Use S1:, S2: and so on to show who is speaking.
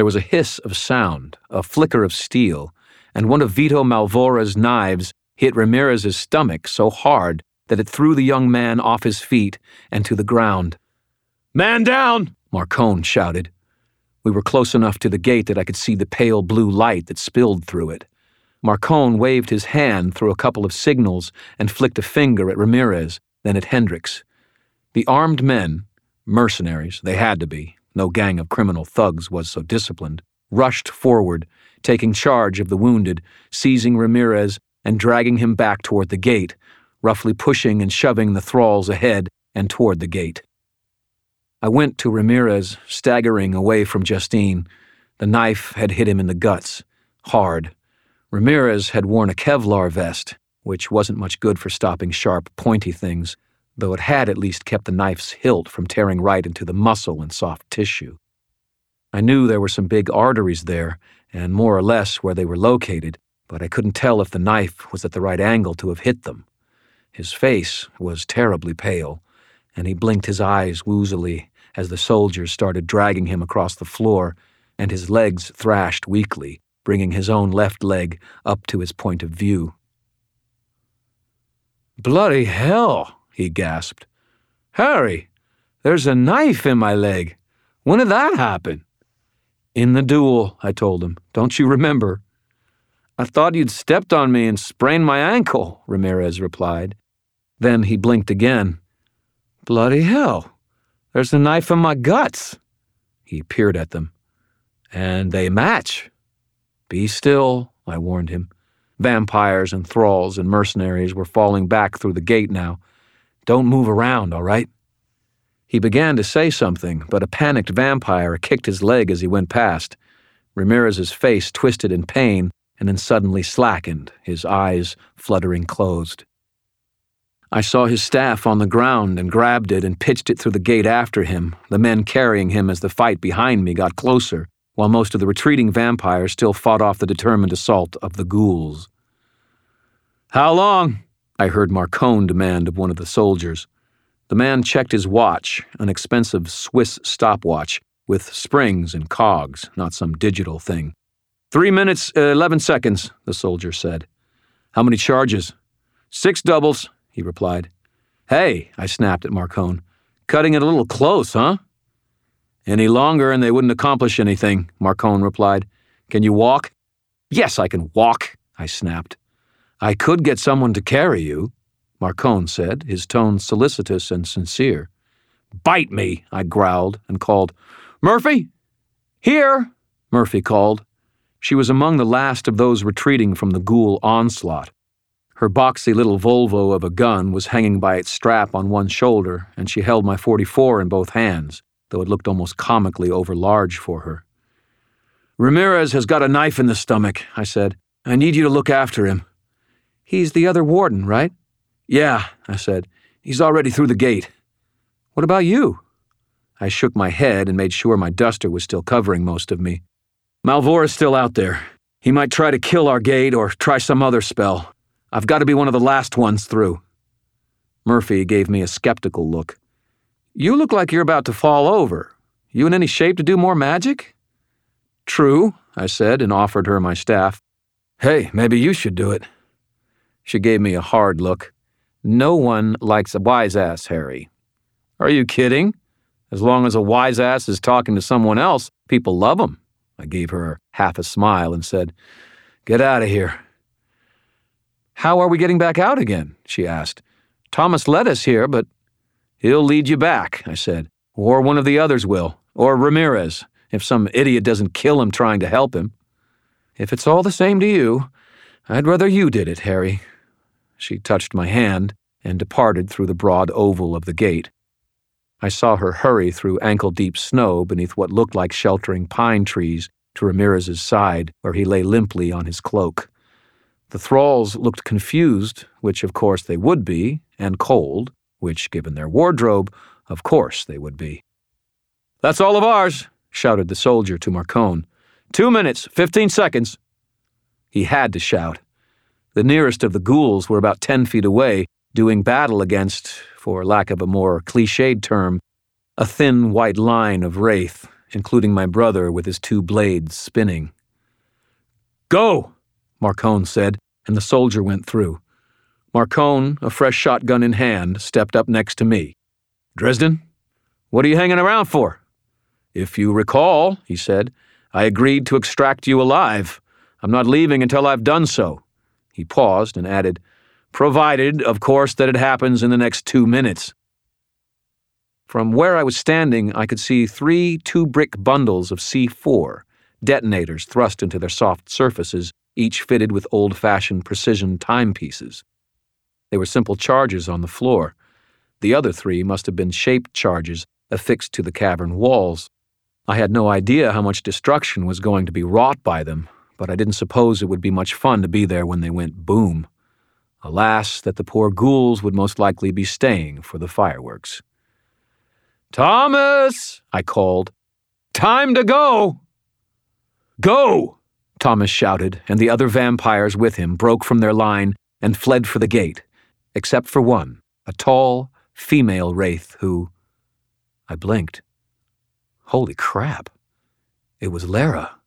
S1: There was a hiss of sound, a flicker of steel, and one of Vito Malvora's knives hit Ramirez's stomach so hard that it threw the young man off his feet and to the ground. "Man down!" Marcone shouted. We were close enough to the gate that I could see the pale blue light that spilled through it. Marcone waved his hand through a couple of signals and flicked a finger at Ramirez, then at Hendricks. The armed men, mercenaries, they had to be, no gang of criminal thugs was so disciplined, rushed forward, taking charge of the wounded, seizing Ramirez and dragging him back toward the gate, roughly pushing and shoving the thralls ahead and toward the gate. I went to Ramirez, staggering away from Justine. The knife had hit him in the guts, hard. Ramirez had worn a Kevlar vest, which wasn't much good for stopping sharp, pointy things, though it had at least kept the knife's hilt from tearing right into the muscle and soft tissue. I knew there were some big arteries there, and more or less where they were located, but I couldn't tell if the knife was at the right angle to have hit them. His face was terribly pale, and he blinked his eyes woozily as the soldiers started dragging him across the floor, and his legs thrashed weakly, bringing his own left leg up to his point of view. "Bloody hell," he gasped. "Harry, there's a knife in my leg. When did that happen?" "In the duel," I told him. "Don't you remember?" "I thought you'd stepped on me and sprained my ankle," Ramirez replied. Then he blinked again. "Bloody hell, there's a knife in my guts." He peered at them. "And they match." "Be still," I warned him. Vampires and thralls and mercenaries were falling back through the gate now. "Don't move around, all right?" He began to say something, but a panicked vampire kicked his leg as he went past. Ramirez's face twisted in pain and then suddenly slackened, his eyes fluttering closed. I saw his staff on the ground and grabbed it and pitched it through the gate after him, the men carrying him as the fight behind me got closer, while most of the retreating vampires still fought off the determined assault of the ghouls. "How long?" I heard Marcone demand of one of the soldiers. The man checked his watch, an expensive Swiss stopwatch, with springs and cogs, not some digital thing. 3 minutes, 11 seconds, the soldier said. "How many charges?" 6 doubles, he replied. "Hey," I snapped at Marcone, "cutting it a little close, huh?" "Any longer and they wouldn't accomplish anything," Marcone replied. "Can you walk?" "Yes, I can walk," I snapped. "I could get someone to carry you," Marcone said, his tone solicitous and sincere. "Bite me," I growled and called. "Murphy?" "Here," Murphy called. She was among the last of those retreating from the ghoul onslaught. Her boxy little Volvo of a gun was hanging by its strap on one shoulder, and she held my .44 in both hands, though it looked almost comically overlarge for her. "Ramirez has got a knife in the stomach," I said. "I need you to look after him." "He's the other warden, right?" "Yeah," I said. "He's already through the gate." "What about you?" I shook my head and made sure my duster was still covering most of me. "Malvora's still out there. He might try to kill our gate or try some other spell. I've got to be one of the last ones through." Murphy gave me a skeptical look. "You look like you're about to fall over. You in any shape to do more magic?" "True," I said and offered her my staff. "Hey, maybe you should do it." She gave me a hard look. "No one likes a wise-ass, Harry." "Are you kidding? As long as a wise-ass is talking to someone else, people love him." I gave her half a smile and said, "Get out of here." "How are we getting back out again?" she asked. "Thomas led us here, but—" "He'll lead you back," I said. "Or one of the others will. Or Ramirez, if some idiot doesn't kill him trying to help him." "If it's all the same to you, I'd rather you did it, Harry." She touched my hand and departed through the broad oval of the gate. I saw her hurry through ankle-deep snow beneath what looked like sheltering pine trees to Ramirez's side, where he lay limply on his cloak. The thralls looked confused, which of course they would be, and cold, which, given their wardrobe, of course they would be. "That's all of ours," shouted the soldier to Marcone. 2 minutes, 15 seconds. He had to shout. The nearest of the ghouls were about 10 feet away, doing battle against, for lack of a more cliched term, a thin white line of wraith, including my brother with his 2 blades spinning. "Go!" Marcone said, and the soldier went through. Marcone, a fresh shotgun in hand, stepped up next to me. "Dresden, what are you hanging around for?" "If you recall," he said, "I agreed to extract you alive. I'm not leaving until I've done so." He paused and added, "Provided, of course, that it happens in the next 2 minutes." From where I was standing, I could see 3 2-brick bundles of C4, detonators thrust into their soft surfaces, each fitted with old-fashioned precision timepieces. They were simple charges on the floor. The other 3 must have been shaped charges affixed to the cavern walls. I had no idea how much destruction was going to be wrought by them, but I didn't suppose it would be much fun to be there when they went boom. Alas, that the poor ghouls would most likely be staying for the fireworks. "Thomas!" I called. "Time to go!" "Go!" Thomas shouted, and the other vampires with him broke from their line and fled for the gate, except for one, a tall, female wraith who... I blinked. Holy crap. It was Lara.